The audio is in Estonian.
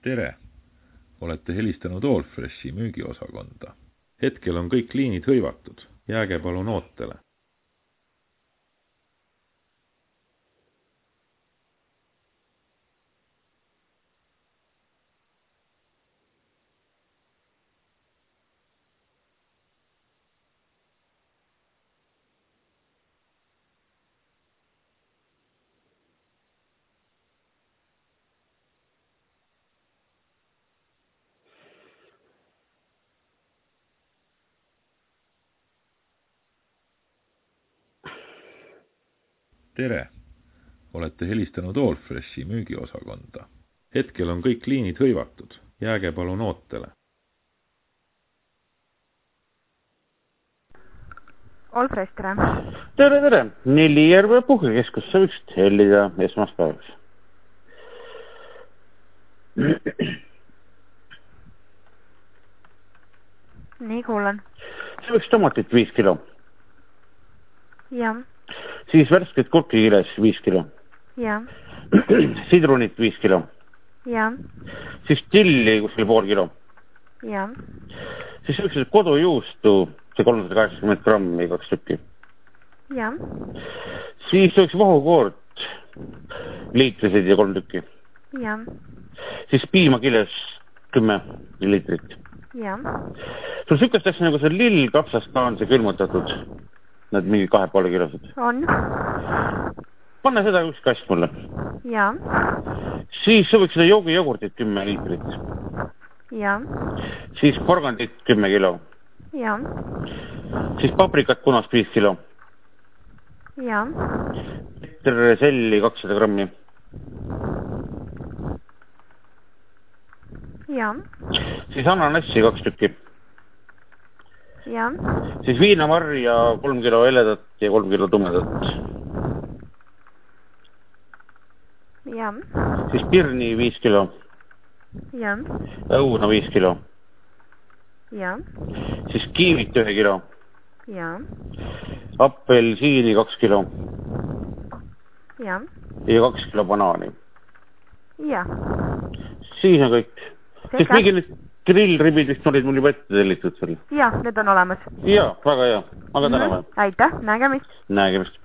Tere! Olete helistanud Allfreshi müügiosakonda. Hetkel on kõik liinid hõivatud. Jääge palun ootele. Tere! Olete helistanud Allfreshi müügiosakonda. Hetkel on kõik liinid hõivatud. Jääge palun ootele. Allfresh, tere! Tere! Nelijärve puhkekeskus võiks tellida esmaspäevaks. Nii, kuulen. See võiks tomatit 5 kilo. Jah. Siis värsket kurkikiles 5 kilo. Jah. Sidrunit 5 kilo. Jah. Siis tilli kuskil pool kilo. Jah. Siis võiks kodujuustu, see 380 grammi 2 tükki. Jah. Siis võiks vahukoort liitriseid ja 3 tükki. Jah. Siis piimakiles 10 liitrit. Jah. Sul sükast asja nagu see lill kapsas ka on see külmutatud. Nad mingi 2,5 kilosed. On. Panne seda üks kast mulle. Jah. Siis võiks seda joogijogurtit 10 liitrit. Jah. Siis porgandit 10 kilo. Jah. Siis paprikat punast 5 kilo. Jah. Selli 200 grammi. Jah. Siis ananassi 2 tükki. Jah. Siis viinamarja 3 kilo heledat ja 3 kilo tumedat. Jah. Siis pirni 5 kilo. Jah. Õuna 5 kilo. Jah. Siis kiivit 1 kilo. Jah. Appelsiini 2 kilo. Jah. Ja 2 kilo banaani. Jah. Siis on kõik. Siis mingi need grillribid vist olid mul juba ette tellitud seal. Jah, need on olemas. Jaa, väga hea. Aga täname. Aitäh, nägemist. Nägemist.